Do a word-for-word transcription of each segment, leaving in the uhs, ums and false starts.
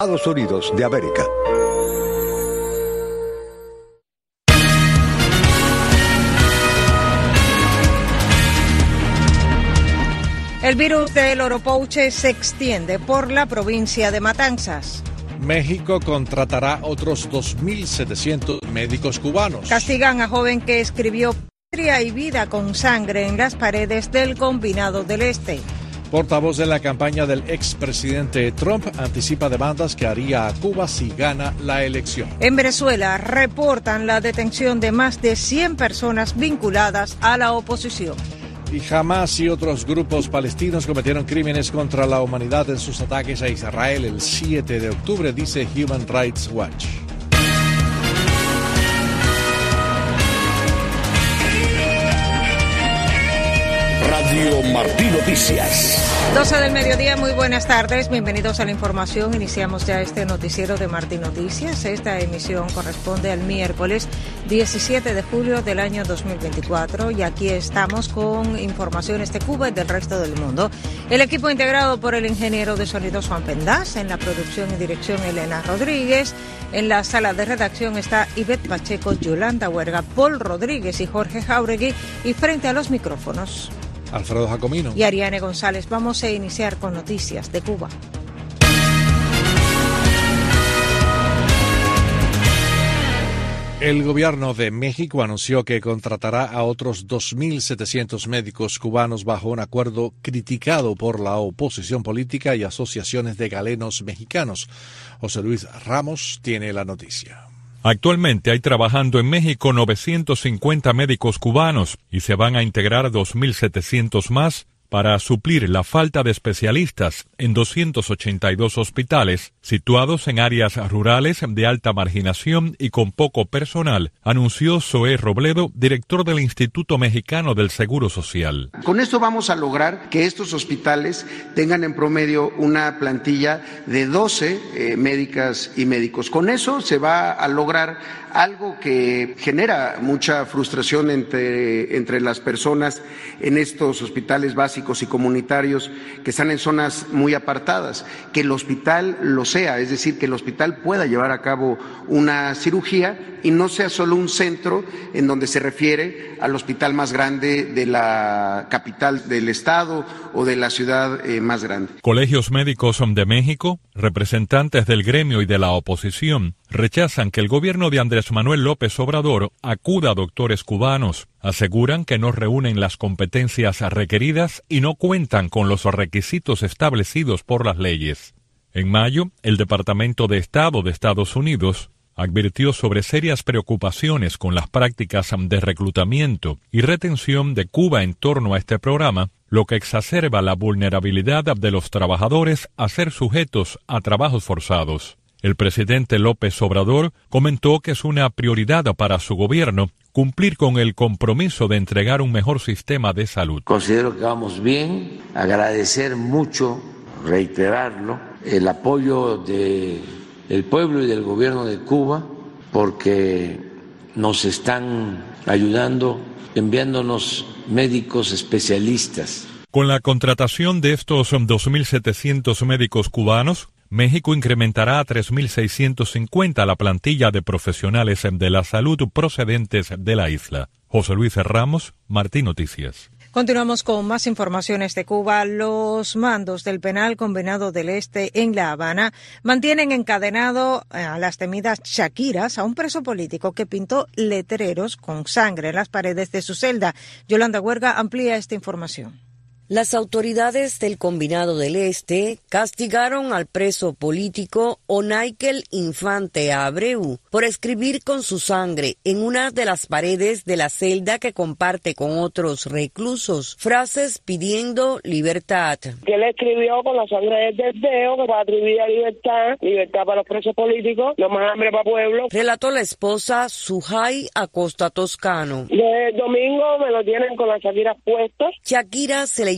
Estados Unidos de América. El virus del oropouche se extiende por la provincia de Matanzas. México contratará otros dos mil setecientos médicos cubanos. Castigan a joven que escribió Patria y vida con sangre en las paredes del Combinado del Este. Portavoz de la campaña del expresidente Trump anticipa demandas que haría a Cuba si gana la elección. En Venezuela reportan la detención de más de cien personas vinculadas a la oposición. Y Hamas y otros grupos palestinos cometieron crímenes contra la humanidad en sus ataques a Israel el siete de octubre, dice Human Rights Watch. Radio Martí Noticias. doce del mediodía, muy buenas tardes, bienvenidos a la información. Iniciamos ya este noticiero de Martí Noticias. Esta emisión corresponde al miércoles diecisiete de julio del año dos mil veinticuatro y aquí estamos con informaciones de Cuba y del resto del mundo. El equipo integrado por el ingeniero de sonido Juan Pendaz, en la producción y dirección Elena Rodríguez, en la sala de redacción está Ivette Pacheco, Yolanda Huerga, Paul Rodríguez y Jorge Jauregui, y frente a los micrófonos Alfredo Jacomino y Ariane González. Vamos a iniciar con noticias de Cuba. El gobierno de México anunció que contratará a otros dos mil setecientos médicos cubanos bajo un acuerdo criticado por la oposición política y asociaciones de galenos mexicanos. José Luis Ramos tiene la noticia. Actualmente hay trabajando en México novecientos cincuenta médicos cubanos y se van a integrar dos mil setecientos más para suplir la falta de especialistas en doscientos ochenta y dos hospitales situados en áreas rurales de alta marginación y con poco personal, anunció Zoé Robledo, director del Instituto Mexicano del Seguro Social. Con esto vamos a lograr que estos hospitales tengan en promedio una plantilla de doce eh, médicas y médicos. Con eso se va a lograr algo que genera mucha frustración entre, entre las personas en estos hospitales básicos y comunitarios que están en zonas muy apartadas, que el hospital lo sea, es decir, que el hospital pueda llevar a cabo una cirugía y no sea solo un centro en donde se refiere al hospital más grande de la capital del estado o de la ciudad eh, más grande. Colegios Médicos de México, representantes del gremio y de la oposición, rechazan que el gobierno de Andrés Manuel López Obrador acuda a doctores cubanos. Aseguran que no reúnen las competencias requeridas y no cuentan con los requisitos establecidos por las leyes. En mayo, el Departamento de Estado de Estados Unidos advirtió sobre serias preocupaciones con las prácticas de reclutamiento y retención de Cuba en torno a este programa, lo que exacerba la vulnerabilidad de los trabajadores a ser sujetos a trabajos forzados. El presidente López Obrador comentó que es una prioridad para su gobierno cumplir con el compromiso de entregar un mejor sistema de salud. Considero que vamos bien, agradecer mucho, reiterarlo, el apoyo de el pueblo y del gobierno de Cuba, porque nos están ayudando, enviándonos médicos especialistas. Con la contratación de estos dos mil setecientos médicos cubanos, México incrementará a tres mil seiscientos cincuenta la plantilla de profesionales de la salud procedentes de la isla. José Luis Ramos, Martí Noticias. Continuamos con más informaciones de Cuba. Los mandos del Penal Combinado del Este en La Habana mantienen encadenado a las temidas Shakiras a un preso político que pintó letreros con sangre en las paredes de su celda. Yolanda Huerga amplía esta información. Las autoridades del Combinado del Este castigaron al preso político Onaikel Infante Abreu por escribir con su sangre en una de las paredes de la celda que comparte con otros reclusos frases pidiendo libertad. Que él escribió con la sangre del dedo que para atribuir a libertad, libertad para los presos políticos, no más hambre para el pueblo. Relató la esposa Sujay Acosta Toscano. Desde el domingo me lo tienen con las Shakiras puestas. Shakira se le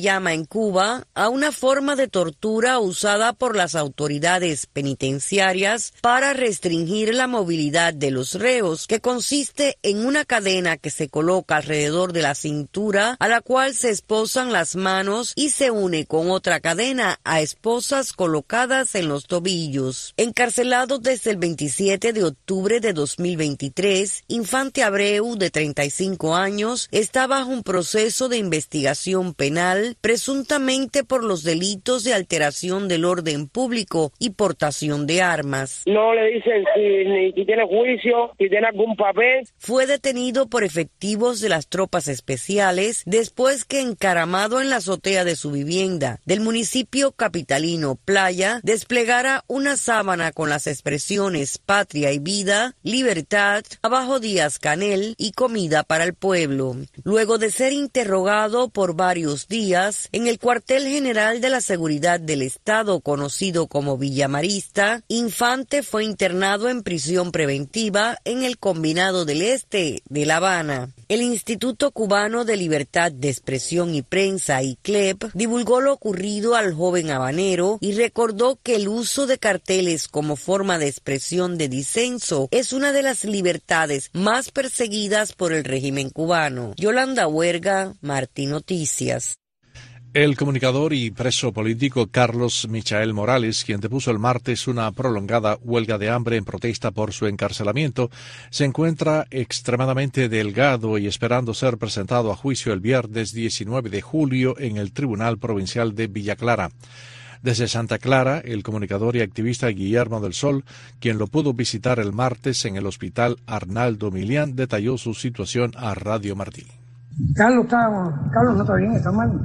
llama en Cuba a una forma de tortura usada por las autoridades penitenciarias para restringir la movilidad de los reos, que consiste en una cadena que se coloca alrededor de la cintura, a la cual se esposan las manos y se une con otra cadena a esposas colocadas en los tobillos. Encarcelado desde el veintisiete de octubre de dos mil veintitrés, Infante Abreu, de treinta y cinco años, está bajo un proceso de investigación penal, presuntamente por los delitos de alteración del orden público y portación de armas. No le dicen si, ni si tiene juicio, si tiene algún papel. Fue detenido por efectivos de las tropas especiales después que, encaramado en la azotea de su vivienda del municipio capitalino Playa, desplegara una sábana con las expresiones patria y vida, libertad, abajo Díaz Canel y comida para el pueblo. Luego de ser interrogado por varios días en el cuartel general de la Seguridad del Estado, conocido como Villamarista, Infante fue internado en prisión preventiva en el Combinado del Este de La Habana. El Instituto Cubano de Libertad de Expresión y Prensa, I C L E P, divulgó lo ocurrido al joven habanero y recordó que el uso de carteles como forma de expresión de disenso es una de las libertades más perseguidas por el régimen cubano. Yolanda Huerga, Martí Noticias. El comunicador y preso político Carlos Michael Morales, quien depuso el martes una prolongada huelga de hambre en protesta por su encarcelamiento, se encuentra extremadamente delgado y esperando ser presentado a juicio el viernes diecinueve de julio en el Tribunal Provincial de Villa Clara. Desde Santa Clara, el comunicador y activista Guillermo del Sol, quien lo pudo visitar el martes en el hospital Arnaldo Milián, detalló su situación a Radio Martí. Carlos, está, Carlos no está bien, está mal.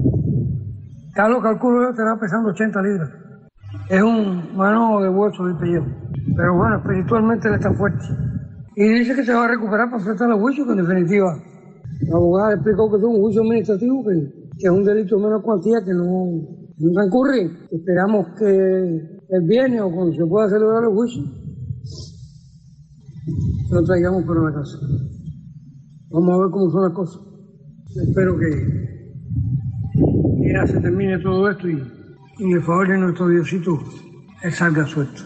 Carlos, calculo yo, estará pesando ochenta libras. Es un mano de hueso del pellejo. Pero bueno, espiritualmente él está fuerte. Y dice que se va a recuperar para enfrentar los juicios, que en definitiva la abogada explicó que es un juicio administrativo, que, que es un delito de menor cuantía que no, no transcurre. Esperamos que el viernes o cuando se pueda celebrar el juicio lo traigamos para la casa. Vamos a ver cómo son las cosas. Espero que ya se termine todo esto y, y en el favor de nuestro Diosito, él salga suelto.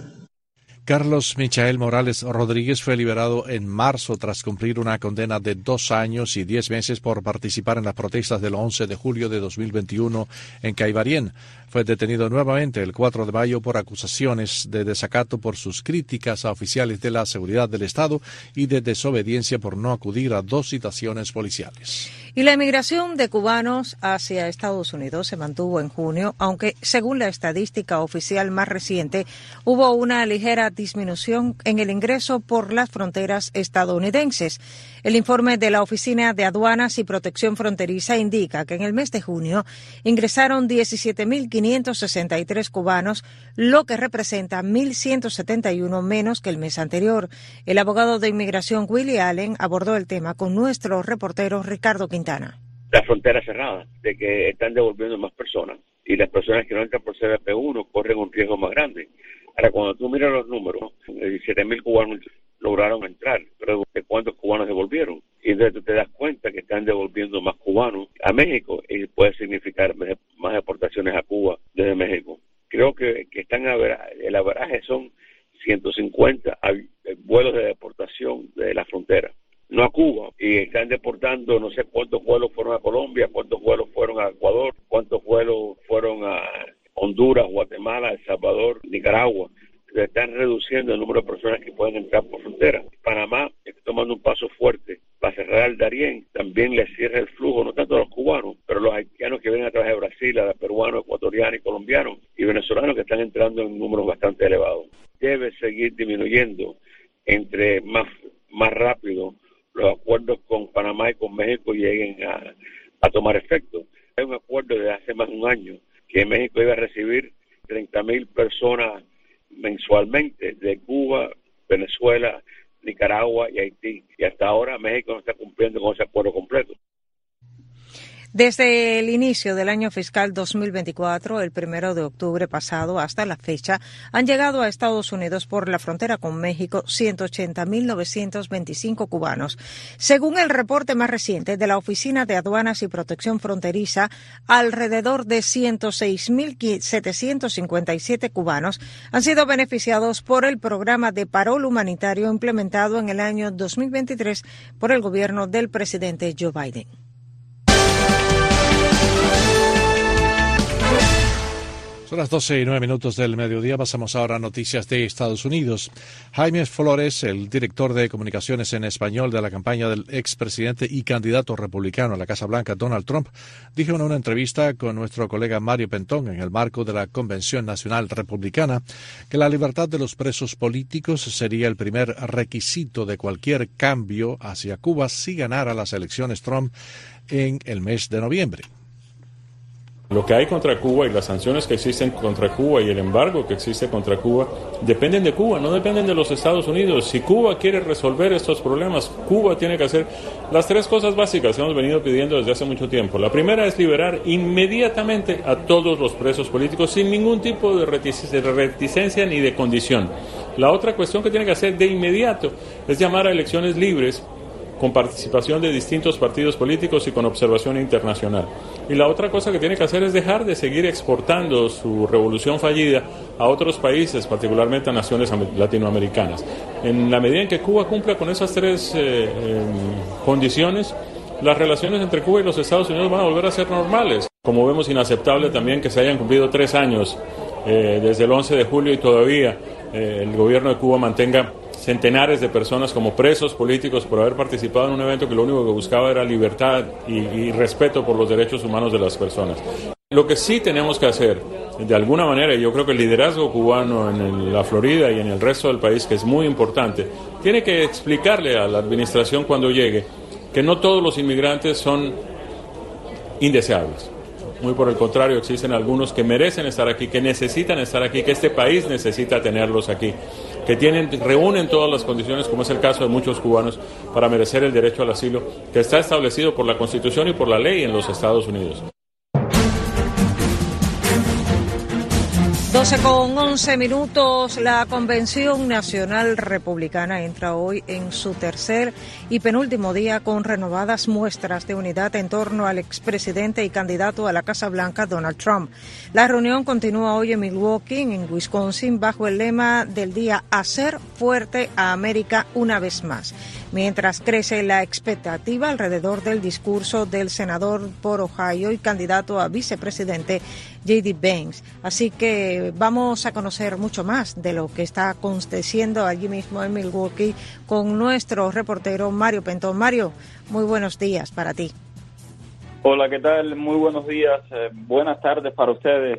Carlos Michael Morales Rodríguez fue liberado en marzo tras cumplir una condena de dos años y diez meses por participar en las protestas del once de julio de dos mil veintiuno en Caibarien. Fue detenido nuevamente el cuatro de mayo por acusaciones de desacato por sus críticas a oficiales de la seguridad del Estado y de desobediencia por no acudir a dos citaciones policiales. Y la emigración de cubanos hacia Estados Unidos se mantuvo en junio, aunque según la estadística oficial más reciente, hubo una ligera disminución en el ingreso por las fronteras estadounidenses. El informe de la Oficina de Aduanas y Protección Fronteriza indica que en el mes de junio ingresaron diecisiete mil quinientos sesenta y tres cubanos, lo que representa mil ciento setenta y uno menos que el mes anterior. El abogado de inmigración Willie Allen abordó el tema con nuestro reportero Ricardo Quintana. La frontera cerrada, de que están devolviendo más personas y las personas que no entran por C B P uno corren un riesgo más grande. Ahora, cuando tú miras los números, diecisiete mil cubanos lograron entrar, pero ¿de cuántos cubanos devolvieron? Y entonces tú te das cuenta que están devolviendo más cubanos a México y puede significar más deportaciones a Cuba desde México. Creo que, que están a ver, el averaje son ciento cincuenta vuelos de deportación de la frontera, no a Cuba, y están deportando no sé cuántos vuelos fueron a Colombia, cuántos vuelos fueron a Ecuador, cuántos vuelos fueron a Honduras, Guatemala, El Salvador, Nicaragua. Se están reduciendo el número de personas que pueden entrar por frontera. Panamá está tomando un paso fuerte para cerrar el Darién, también le cierra el flujo, no tanto a los cubanos, pero los haitianos que vienen a través de Brasil, a los peruanos, ecuatorianos y colombianos, y venezolanos que están entrando en números bastante elevados. Debe seguir disminuyendo entre más, más rápido los acuerdos con Panamá y con México lleguen a, a tomar efecto. Hay un acuerdo de hace más de un año que México iba a recibir treinta mil personas mensualmente de Cuba, Venezuela, Nicaragua y Haití. Y hasta ahora México no está cumpliendo con ese acuerdo completo. Desde el inicio del año fiscal dos mil veinticuatro, el primero de octubre pasado hasta la fecha, han llegado a Estados Unidos por la frontera con México ciento ochenta mil novecientos veinticinco cubanos. Según el reporte más reciente de la Oficina de Aduanas y Protección Fronteriza, alrededor de ciento seis mil setecientos cincuenta y siete cubanos han sido beneficiados por el programa de parol humanitario implementado en el año dos mil veintitrés por el gobierno del presidente Joe Biden. Son las doce y nueve minutos del mediodía. Pasamos ahora a noticias de Estados Unidos. Jaime Flores, el director de comunicaciones en español de la campaña del expresidente y candidato republicano a la Casa Blanca, Donald Trump, dijo en una entrevista con nuestro colega Mario Pentón en el marco de la Convención Nacional Republicana que la libertad de los presos políticos sería el primer requisito de cualquier cambio hacia Cuba si ganara las elecciones Trump en el mes de noviembre. Lo que hay contra Cuba y las sanciones que existen contra Cuba y el embargo que existe contra Cuba dependen de Cuba, no dependen de los Estados Unidos. Si Cuba quiere resolver estos problemas, Cuba tiene que hacer las tres cosas básicas que hemos venido pidiendo desde hace mucho tiempo. La primera es liberar inmediatamente a todos los presos políticos sin ningún tipo de reticencia ni de condición. La otra cuestión que tiene que hacer de inmediato es llamar a elecciones libres con participación de distintos partidos políticos y con observación internacional. Y la otra cosa que tiene que hacer es dejar de seguir exportando su revolución fallida a otros países, particularmente a naciones latinoamericanas. En la medida en que Cuba cumpla con esas tres eh, eh, condiciones, las relaciones entre Cuba y los Estados Unidos van a volver a ser normales. Como vemos, inaceptable también que se hayan cumplido tres años eh, desde el once de julio y todavía eh, el gobierno de Cuba mantenga centenares de personas como presos políticos por haber participado en un evento que lo único que buscaba era libertad y, y respeto por los derechos humanos de las personas. Lo que sí tenemos que hacer, de alguna manera, y yo creo que el liderazgo cubano en el, la Florida y en el resto del país, que es muy importante, tiene que explicarle a la administración cuando llegue que no todos los inmigrantes son indeseables. Muy por el contrario, existen algunos que merecen estar aquí, que necesitan estar aquí, que este país necesita tenerlos aquí, que tienen, reúnen todas las condiciones, como es el caso de muchos cubanos, para merecer el derecho al asilo, que está establecido por la Constitución y por la ley en los Estados Unidos. doce con once minutos, la Convención Nacional Republicana entra hoy en su tercer y penúltimo día con renovadas muestras de unidad en torno al expresidente y candidato a la Casa Blanca, Donald Trump. La reunión continúa hoy en Milwaukee, en Wisconsin, bajo el lema del día Hacer fuerte a América una vez más, mientras crece la expectativa alrededor del discurso del senador por Ohio y candidato a vicepresidente J D Vance. Así que vamos a conocer mucho más de lo que está aconteciendo allí mismo en Milwaukee con nuestro reportero Mario Pentón. Mario, muy buenos días para ti. Hola, ¿qué tal? Muy buenos días. Eh, buenas tardes para ustedes.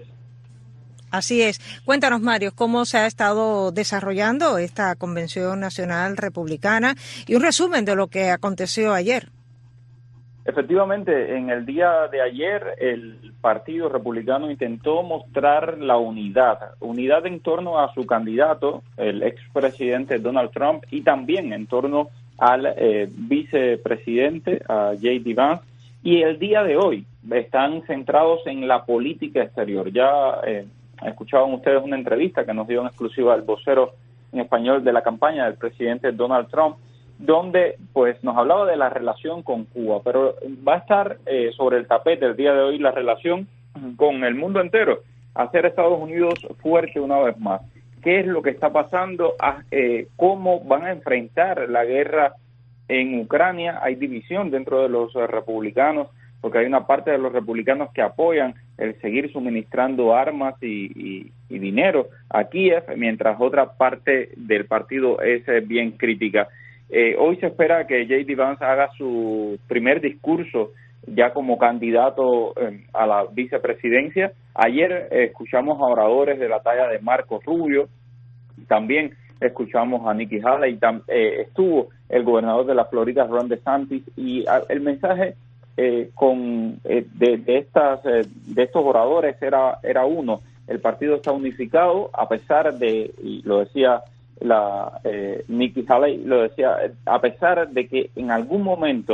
Así es. Cuéntanos, Mario, cómo se ha estado desarrollando esta Convención Nacional Republicana y un resumen de lo que aconteció ayer. Efectivamente, en el día de ayer el Partido Republicano intentó mostrar la unidad, unidad en torno a su candidato, el expresidente Donald Trump, y también en torno al eh, vicepresidente, a J D Vance. Y el día de hoy están centrados en la política exterior. Ya eh, escuchaban ustedes una entrevista que nos dio en exclusiva el vocero en español de la campaña del presidente Donald Trump, donde pues nos hablaba de la relación con Cuba, pero va a estar eh, sobre el tapete el día de hoy la relación con el mundo entero, hacer Estados Unidos fuerte una vez más. ¿Qué es lo que está pasando? Ah, eh, ¿Cómo van a enfrentar la guerra en Ucrania? Hay división dentro de los eh, republicanos, porque hay una parte de los republicanos que apoyan el seguir suministrando armas y, y, y dinero a Kiev, mientras otra parte del partido es eh, bien crítica. Eh, hoy se espera que J D Vance haga su primer discurso ya como candidato eh, a la vicepresidencia. Ayer eh, escuchamos a oradores de la talla de Marco Rubio, también escuchamos a Nikki Haley, tam, eh, estuvo el gobernador de la Florida, Ron DeSantis, y a, el mensaje eh, con eh, de, de estas eh, de estos oradores era era uno: el partido está unificado a pesar de, y lo decía la eh, Nikki Haley, lo decía, a pesar de que en algún momento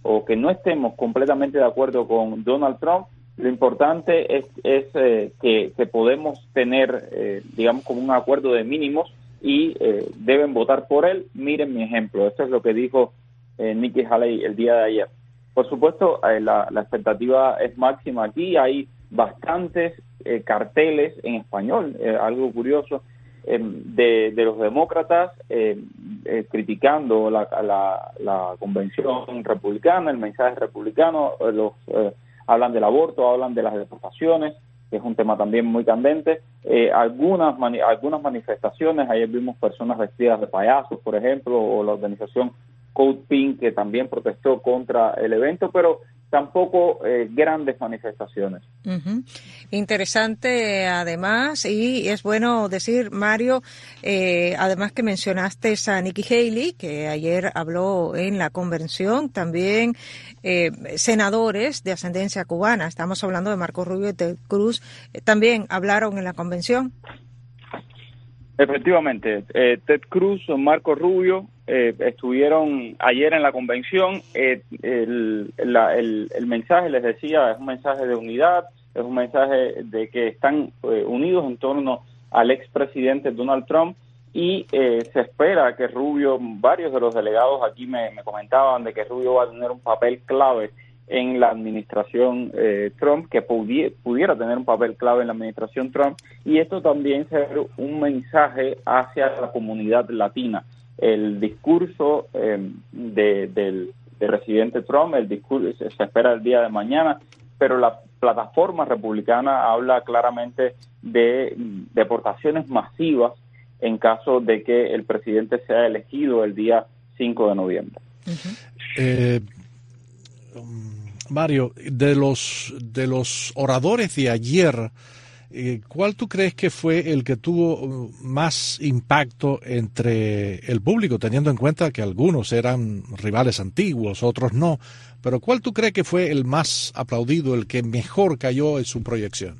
o que no estemos completamente de acuerdo con Donald Trump, lo importante es, es eh, que, que podemos tener, eh, digamos, como un acuerdo de mínimos y eh, deben votar por él. Miren mi ejemplo. Esto es lo que dijo eh, Nikki Haley el día de ayer. Por supuesto, eh, la, la expectativa es máxima aquí. Hay bastantes eh, carteles en español, eh, algo curioso, eh, de, de los demócratas eh, eh, criticando la, la, la convención republicana, el mensaje republicano. Eh, los eh, hablan del aborto, hablan de las deportaciones, que es un tema también muy candente. Eh, algunas mani- algunas manifestaciones, ayer vimos personas vestidas de payasos, por ejemplo, o la organización Code Pink, que también protestó contra el evento, pero tampoco eh, grandes manifestaciones. Uh-huh. Interesante, además, y es bueno decir, Mario, eh, además que mencionaste a Nikki Haley, que ayer habló en la convención, también eh, senadores de ascendencia cubana, estamos hablando de Marco Rubio y Ted Cruz, eh, también hablaron en la convención. Efectivamente, eh, Ted Cruz, Marco Rubio, eh, estuvieron ayer en la convención. Eh, el, la, el, el mensaje, les decía, es un mensaje de unidad, es un mensaje de que están eh, unidos en torno al expresidente Donald Trump, y eh, se espera que Rubio, varios de los delegados aquí me, me comentaban de que Rubio va a tener un papel clave en la administración eh, Trump, que pudi- pudiera tener un papel clave en la administración Trump, y esto también será un mensaje hacia la comunidad latina. El discurso eh, de, del, del presidente Trump, el discurso se espera el día de mañana, pero la plataforma republicana habla claramente de deportaciones masivas en caso de que el presidente sea elegido el día cinco de noviembre. Uh-huh. Eh, Mario, de los de los oradores de ayer, eh, ¿cuál tú crees que fue el que tuvo más impacto entre el público, teniendo en cuenta que algunos eran rivales antiguos, otros no? Pero ¿cuál tú crees que fue el más aplaudido, el que mejor cayó en su proyección?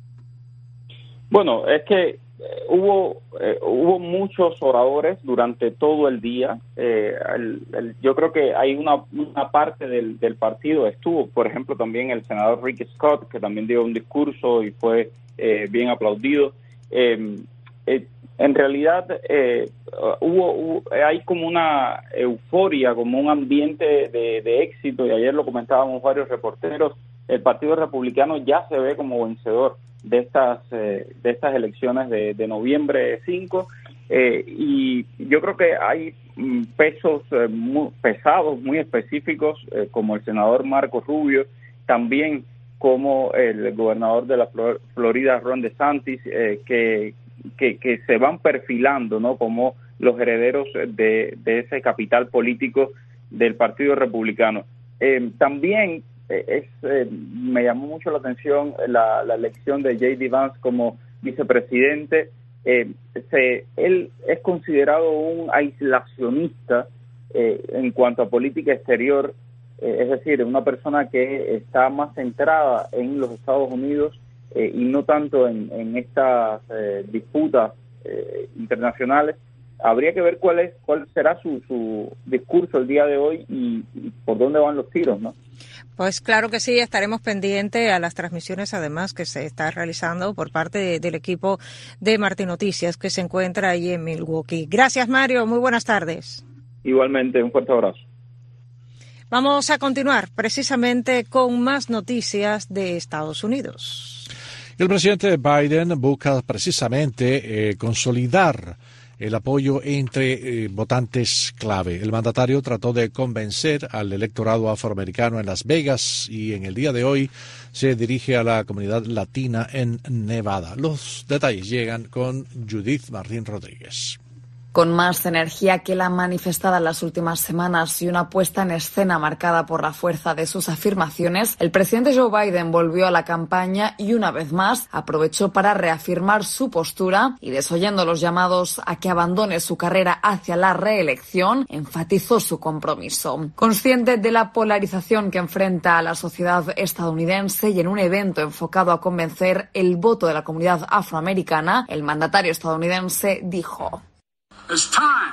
Bueno, es que Eh, hubo eh, hubo muchos oradores durante todo el día. Eh, el, el, yo creo que hay una, una parte del, del partido estuvo, por ejemplo, también el senador Rick Scott, que también dio un discurso y fue eh, bien aplaudido. Eh, eh, en realidad eh, hubo, hubo hay como una euforia, como un ambiente de, de éxito, y ayer lo comentábamos varios reporteros. El Partido Republicano ya se ve como vencedor de estas eh, de estas elecciones de, de noviembre cinco, eh, y yo creo que hay mm, pesos eh, muy pesados, muy específicos, eh, como el senador Marco Rubio, también como el gobernador de la Flor- Florida, Ron DeSantis, eh, que, que que se van perfilando, ¿no?, como los herederos de, de ese capital político del Partido Republicano. Eh, también Es, eh, me llamó mucho la atención la, la elección de J D Vance como vicepresidente. Eh, se, él es considerado un aislacionista eh, en cuanto a política exterior, eh, es decir, una persona que está más centrada en los Estados Unidos eh, y no tanto en, en estas eh, disputas eh, internacionales. Habría que ver cuál es cuál será su, su discurso el día de hoy y, y por dónde van los tiros, ¿no? Pues claro que sí, estaremos pendientes a las transmisiones, además, que se está realizando por parte de, del equipo de Martín Noticias, que se encuentra ahí en Milwaukee. Gracias, Mario. Muy buenas tardes. Igualmente, un fuerte abrazo. Vamos a continuar precisamente con más noticias de Estados Unidos. El presidente Biden busca precisamente eh, consolidar el apoyo entre eh, votantes clave. El mandatario trató de convencer al electorado afroamericano en Las Vegas y en el día de hoy se dirige a la comunidad latina en Nevada. Los detalles llegan con Judith Martín Rodríguez. Con más energía que la manifestada en las últimas semanas y una puesta en escena marcada por la fuerza de sus afirmaciones, el presidente Joe Biden volvió a la campaña y una vez más aprovechó para reafirmar su postura y, desoyendo los llamados a que abandone su carrera hacia la reelección, enfatizó su compromiso. Consciente de la polarización que enfrenta a la sociedad estadounidense y en un evento enfocado a convencer el voto de la comunidad afroamericana, el mandatario estadounidense dijo: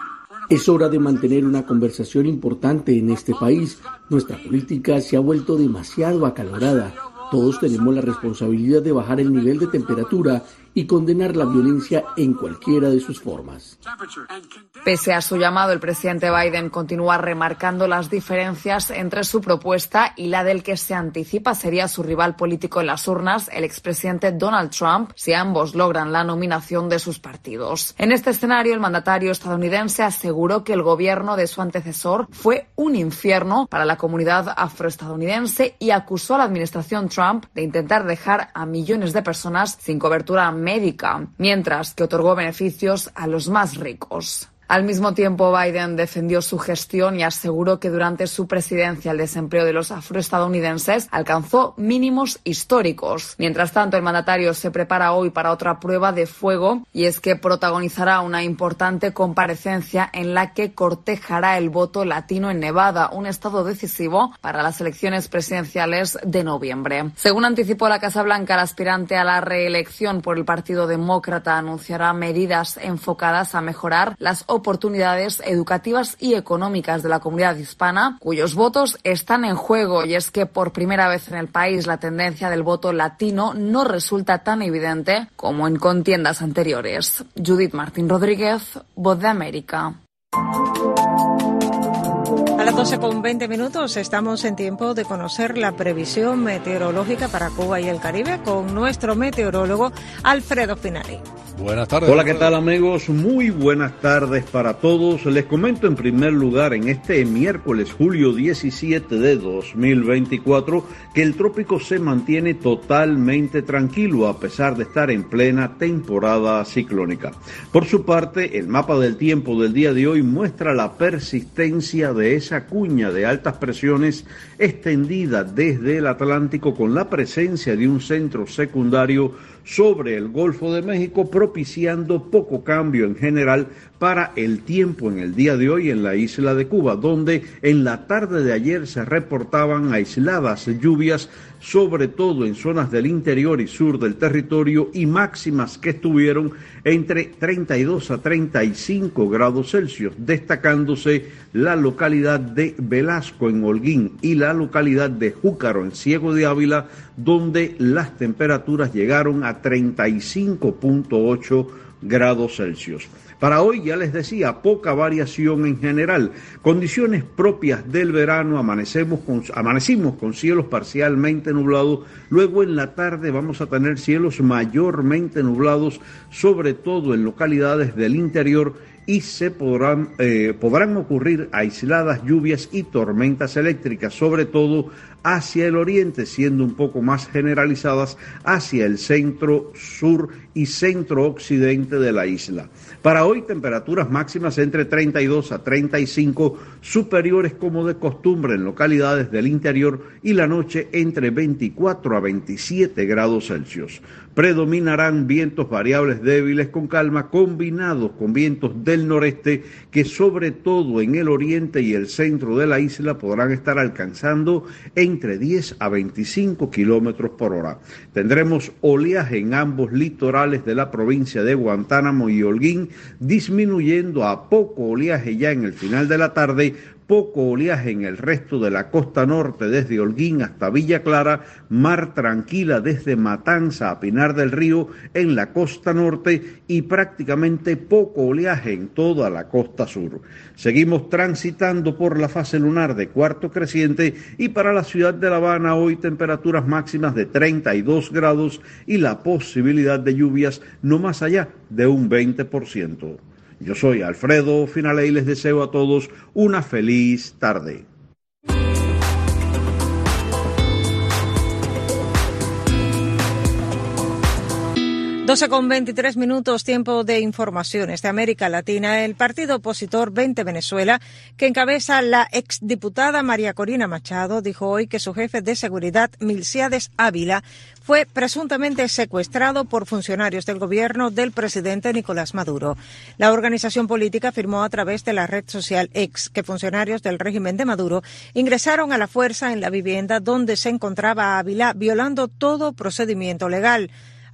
Es hora de mantener una conversación importante en este país. Nuestra política se ha vuelto demasiado acalorada. Todos tenemos la responsabilidad de bajar el nivel de temperatura y condenar la violencia en cualquiera de sus formas. Pese a su llamado, el presidente Biden continúa remarcando las diferencias entre su propuesta y la del que se anticipa sería su rival político en las urnas, el expresidente Donald Trump, si ambos logran la nominación de sus partidos. En este escenario, el mandatario estadounidense aseguró que el gobierno de su antecesor fue un infierno para la comunidad afroestadounidense y acusó a la administración Trump de intentar dejar a millones de personas sin cobertura médica, mientras que otorgó beneficios a los más ricos. Al mismo tiempo, Biden defendió su gestión y aseguró que durante su presidencia el desempleo de los afroestadounidenses alcanzó mínimos históricos. Mientras tanto, el mandatario se prepara hoy para otra prueba de fuego y es que protagonizará una importante comparecencia en la que cortejará el voto latino en Nevada, un estado decisivo para las elecciones presidenciales de noviembre. Según anticipó la Casa Blanca, el aspirante a la reelección por el Partido Demócrata anunciará medidas enfocadas a mejorar las oportunidades educativas y económicas de la comunidad hispana, cuyos votos están en juego, y es que por primera vez en el país la tendencia del voto latino no resulta tan evidente como en contiendas anteriores. Judith Martín Rodríguez, Voz de América. A las doce con veinte minutos estamos en tiempo de conocer la previsión meteorológica para Cuba y el Caribe con nuestro meteorólogo Alfredo Finali. Buenas tardes. Hola, ¿qué tal, amigos? Muy buenas tardes para todos. Les comento en primer lugar en este miércoles, julio diecisiete de dos mil veinticuatro, que el trópico se mantiene totalmente tranquilo a pesar de estar en plena temporada ciclónica. Por su parte, el mapa del tiempo del día de hoy muestra la persistencia de esa cuña de altas presiones extendida desde el Atlántico con la presencia de un centro secundario sobre el Golfo de México, propiciando poco cambio en general para el tiempo en el día de hoy en la isla de Cuba, donde en la tarde de ayer se reportaban aisladas lluvias, sobre todo en zonas del interior y sur del territorio, y máximas que estuvieron entre treinta y dos a treinta y cinco grados Celsius, destacándose la localidad de Velasco en Holguín y la localidad de Júcaro en Ciego de Ávila, donde las temperaturas llegaron a treinta y cinco punto ocho grados Celsius. Para hoy, ya les decía, poca variación en general. Condiciones propias del verano, amanecemos con, amanecimos con cielos parcialmente nublados. Luego en la tarde vamos a tener cielos mayormente nublados, sobre todo en localidades del interior, y se podrán, eh, podrán ocurrir aisladas lluvias y tormentas eléctricas, sobre todo hacia el oriente, siendo un poco más generalizadas hacia el centro, sur y centro occidente de la isla. Para hoy, temperaturas máximas entre treinta y dos a treinta y cinco, superiores como de costumbre en localidades del interior, y la noche entre veinticuatro a veintisiete grados Celsius. Predominarán vientos variables débiles con calma, combinados con vientos del noreste que sobre todo en el oriente y el centro de la isla podrán estar alcanzando entre diez a veinticinco kilómetros por hora. Tendremos oleaje en ambos litorales de la provincia de Guantánamo y Holguín, disminuyendo a poco oleaje ya en el final de la tarde, poco oleaje en el resto de la costa norte desde Holguín hasta Villa Clara, mar tranquila desde Matanza a Pinar del Río en la costa norte y prácticamente poco oleaje en toda la costa sur. Seguimos transitando por la fase lunar de cuarto creciente y para la ciudad de La Habana hoy temperaturas máximas de treinta y dos grados y la posibilidad de lluvias no más allá de un veinte por ciento. Yo soy Alfredo Finale y les deseo a todos una feliz tarde. doce con veintitrés minutos, tiempo de informaciones de América Latina. El partido opositor veinte Venezuela, que encabeza la exdiputada María Corina Machado, dijo hoy que su jefe de seguridad, Milciades Ávila, fue presuntamente secuestrado por funcionarios del gobierno del presidente Nicolás Maduro. La organización política afirmó a través de la red social X que funcionarios del régimen de Maduro ingresaron a la fuerza en la vivienda donde se encontraba Ávila, violando todo procedimiento legal.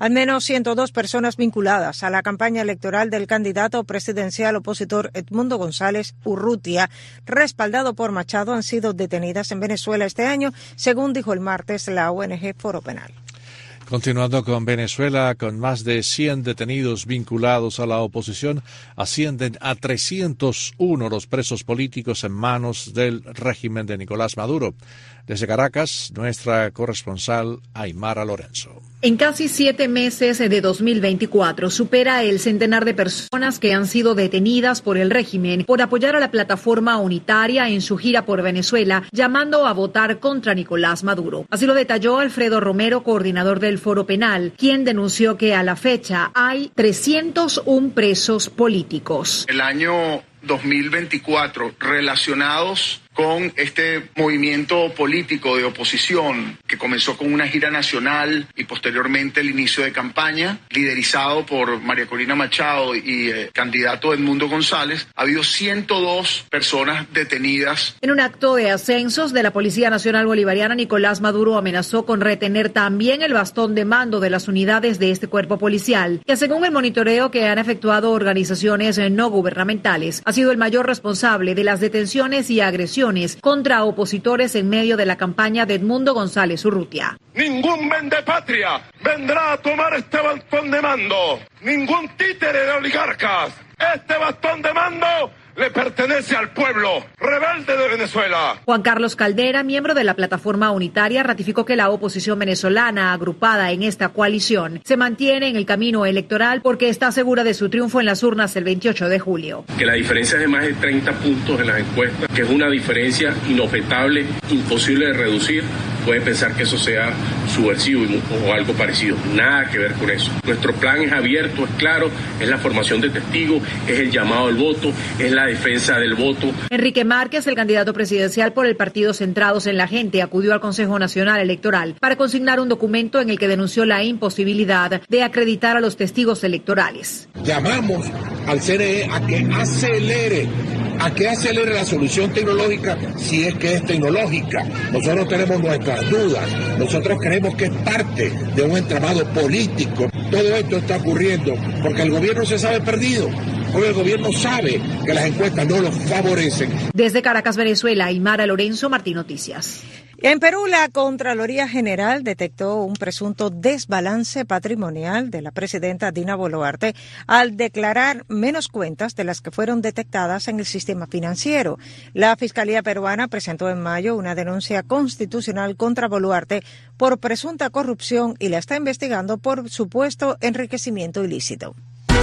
Al menos ciento dos personas vinculadas a la campaña electoral del candidato presidencial opositor Edmundo González Urrutia, respaldado por Machado, han sido detenidas en Venezuela este año, según dijo el martes la O N G Foro Penal. Continuando con Venezuela, con más de cien detenidos vinculados a la oposición, ascienden a trescientos uno los presos políticos en manos del régimen de Nicolás Maduro. Desde Caracas, nuestra corresponsal Aymara Lorenzo. En casi siete meses de dos mil veinticuatro, supera el centenar de personas que han sido detenidas por el régimen por apoyar a la plataforma unitaria en su gira por Venezuela, llamando a votar contra Nicolás Maduro. Así lo detalló Alfredo Romero, coordinador del Foro Penal, quien denunció que a la fecha hay trescientos uno presos políticos. El año dos mil veinticuatro relacionados con este movimiento político de oposición que comenzó con una gira nacional y posteriormente el inicio de campaña, liderizado por María Corina Machado y eh, candidato Edmundo González. Ha habido ciento dos personas detenidas. En un acto de ascensos de la Policía Nacional Bolivariana, Nicolás Maduro amenazó con retener también el bastón de mando de las unidades de este cuerpo policial, que según el monitoreo que han efectuado organizaciones no gubernamentales, ha sido el mayor responsable de las detenciones y agresiones contra opositores en medio de la campaña de Edmundo González Urrutia. Ningún vendepatria vendrá a tomar este bastón de mando. Ningún títere de oligarcas. Este bastón de mando le pertenece al pueblo rebelde de Venezuela. Juan Carlos Caldera, miembro de la plataforma unitaria, ratificó que la oposición venezolana agrupada en esta coalición se mantiene en el camino electoral porque está segura de su triunfo en las urnas el veintiocho de julio. Que la diferencia es de más de treinta puntos en las encuestas, que es una diferencia inobjetable, imposible de reducir. Puede pensar que eso sea subversivo o algo parecido. Nada que ver con eso. Nuestro plan es abierto, es claro, es la formación de testigos, es el llamado al voto, es la defensa del voto. Enrique Márquez, el candidato presidencial por el partido Centrados en la Gente, acudió al Consejo Nacional Electoral para consignar un documento en el que denunció la imposibilidad de acreditar a los testigos electorales. Llamamos al C N E a que acelere a que acelere la solución tecnológica si es que es tecnológica. Nosotros tenemos nuestras dudas, nosotros creemos que es parte de un entramado político. Todo esto está ocurriendo porque el gobierno se sabe perdido, porque el gobierno sabe que las encuestas no lo favorecen. Desde Caracas, Venezuela, Aymara Lorenzo, Martín Noticias. En Perú, la Contraloría General detectó un presunto desbalance patrimonial de la presidenta Dina Boluarte al declarar menos cuentas de las que fueron detectadas en el sistema financiero. La Fiscalía peruana presentó en mayo una denuncia constitucional contra Boluarte por presunta corrupción y la está investigando por supuesto enriquecimiento ilícito.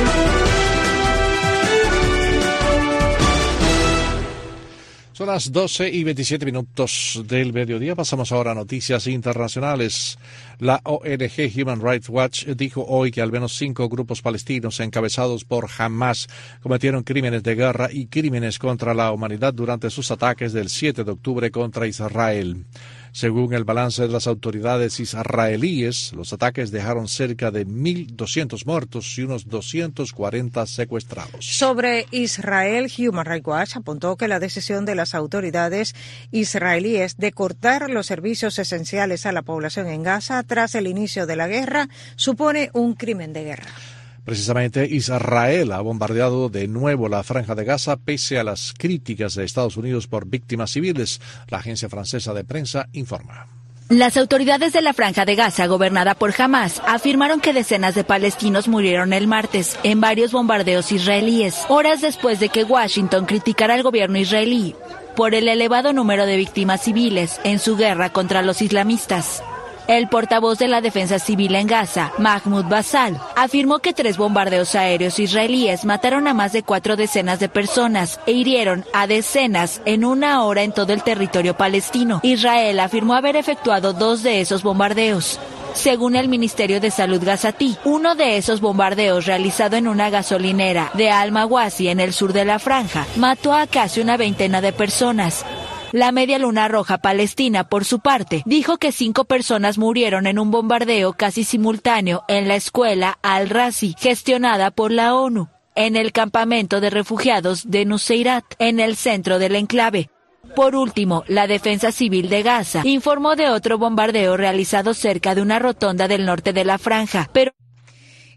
Son las doce y veintisiete minutos del mediodía. Pasamos ahora a noticias internacionales. La O N G Human Rights Watch dijo hoy que al menos cinco grupos palestinos encabezados por Hamas cometieron crímenes de guerra y crímenes contra la humanidad durante sus ataques del siete de octubre contra Israel. Según el balance de las autoridades israelíes, los ataques dejaron cerca de mil doscientos muertos y unos doscientos cuarenta secuestrados. Sobre Israel, Human Rights Watch apuntó que la decisión de las autoridades israelíes de cortar los servicios esenciales a la población en Gaza tras el inicio de la guerra supone un crimen de guerra. Precisamente Israel ha bombardeado de nuevo la Franja de Gaza pese a las críticas de Estados Unidos por víctimas civiles. La agencia francesa de prensa informa. Las autoridades de la Franja de Gaza, gobernada por Hamas, afirmaron que decenas de palestinos murieron el martes en varios bombardeos israelíes, horas después de que Washington criticara al gobierno israelí por el elevado número de víctimas civiles en su guerra contra los islamistas. El portavoz de la Defensa Civil en Gaza, Mahmoud Basal, afirmó que tres bombardeos aéreos israelíes mataron a más de cuatro decenas de personas e hirieron a decenas en una hora en todo el territorio palestino. Israel afirmó haber efectuado dos de esos bombardeos. Según el Ministerio de Salud gazatí, uno de esos bombardeos realizado en una gasolinera de Al-Mawasi en el sur de la franja mató a casi una veintena de personas. La Media Luna Roja Palestina, por su parte, dijo que cinco personas murieron en un bombardeo casi simultáneo en la escuela Al-Razi, gestionada por la ONU, en el campamento de refugiados de Nuseirat, en el centro del enclave. Por último, la Defensa Civil de Gaza informó de otro bombardeo realizado cerca de una rotonda del norte de la franja, pero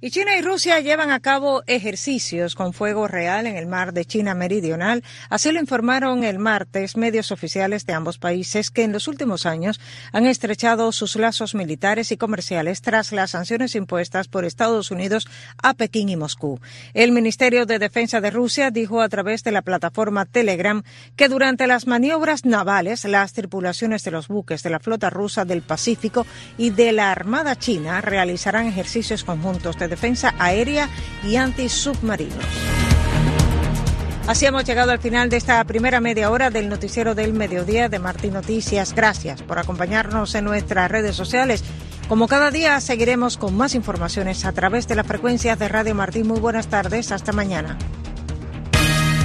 Y China y Rusia llevan a cabo ejercicios con fuego real en el mar de China Meridional. Así lo informaron el martes medios oficiales de ambos países, que en los últimos años han estrechado sus lazos militares y comerciales tras las sanciones impuestas por Estados Unidos a Pekín y Moscú. El Ministerio de Defensa de Rusia dijo a través de la plataforma Telegram que durante las maniobras navales, las tripulaciones de los buques de la flota rusa del Pacífico y de la Armada China realizarán ejercicios conjuntos de defensa aérea y antisubmarinos. Así hemos llegado al final de esta primera media hora del noticiero del mediodía de Martín Noticias. Gracias por acompañarnos en nuestras redes sociales. Como cada día, seguiremos con más informaciones a través de la frecuencia de Radio Martín. Muy buenas tardes. Hasta mañana.